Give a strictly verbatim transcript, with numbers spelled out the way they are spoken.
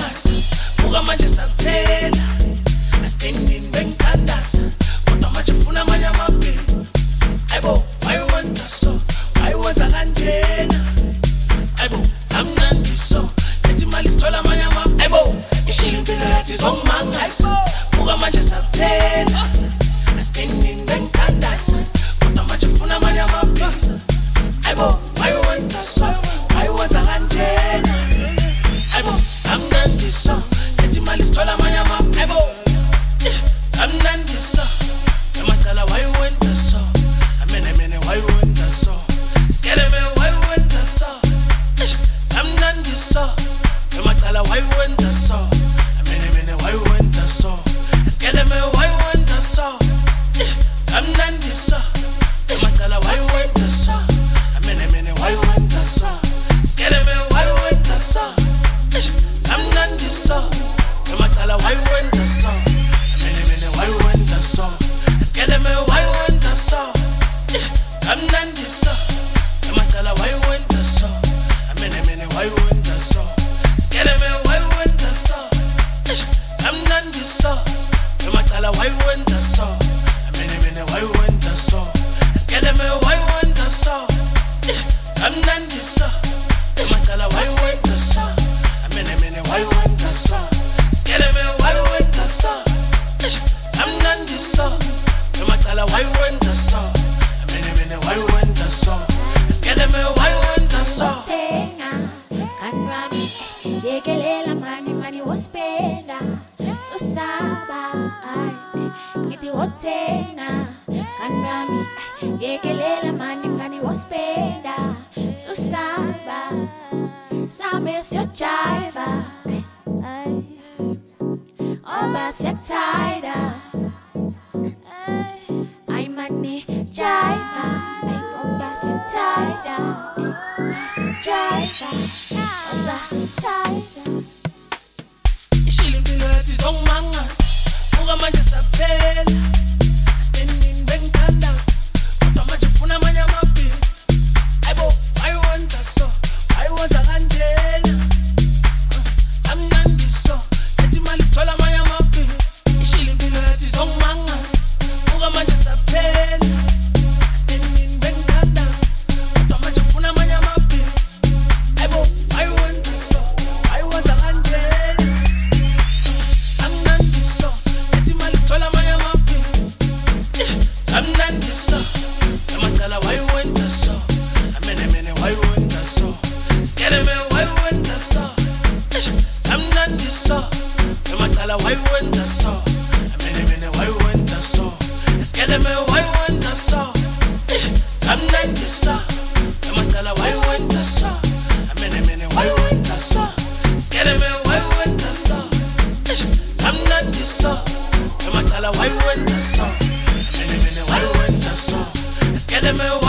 mangas buka manje sakuthela asitendini bengithandaza kodwa manje funa amanye amaphilo ayibo wayiwenza so wayiwenza kanjena ayibo amnandi so lethi imali sithola amanye amaphilo ayibo ishila impilo yathi zongimangaza buka manje sakuthela asitendini bengithandaza kodwa manje funa amanye amaphilo ayibo wayiwenza so wayiwenza kanjena ayibo amnandi so lethi imali sithola amanye amaphilo amnandi so emacala wayiwenza so amene mene wayiwenza so skele me wayiwenza so amnandi so emacala wayiwenza so amene mene wayiwenza so skele me wayiwenza so amnandi so emacala wayiwenza so amene mene wayiwenza so skele me wayiwenza so amnandi so emacala wayiwenza so why you want that so? Skele me why you want that so? I'm nandi so. Ematala why you want that so? Amene mene why you want that so? Skele me why you want that so? I'm nandi so. Ematala why you want that so? Amene mene why you want that so? Skele me why you want that so? I'm nandi so. Ematala why you want that so? Amene mene why you want that so? Skele me why you want that so? I'm nandi so. Emacala why you want that so? Amene mene why you want that so? Skele me why you want that so? Tenga, kanrami, yekelela mani mani wospenda, so saba, ngiti wotenga, kanrami, yekelela mani mani wospenda, so saba, sabe sio chaiva, oba sektaida. I'm money driver, I'm oba sektaida. Driver, oba sektaida. Ishila impilo yathi zongimanga buka manje sakuthela asitendini bengithandaza kodwa manje funa amanye amaphilo ayibo wayiwenza so wayiwenza kanjena amnandi so lethi imali sithola amanye amaphilo ishila impilo yathi zongimanga buka manje sakuthela asitendini bengithandaza kodwa manje funa amanye amaphilo ayibo wayiwenza so wayiwenza kanjena amnandi so lethi imali sithola amanye amaphilo amnandi so emacala wayiwenza so amene mene wayiwenza so skele me wayiwenza so amnandi so emacala wayiwenza so amene mene wayiwenza so skele me wayiwenza so amnandi so emacala wayiwenza so amene mene wayiwenza so skele me wayiwenza so amnandi so emacala wayiwenza so amene mene wayiwenza so skele me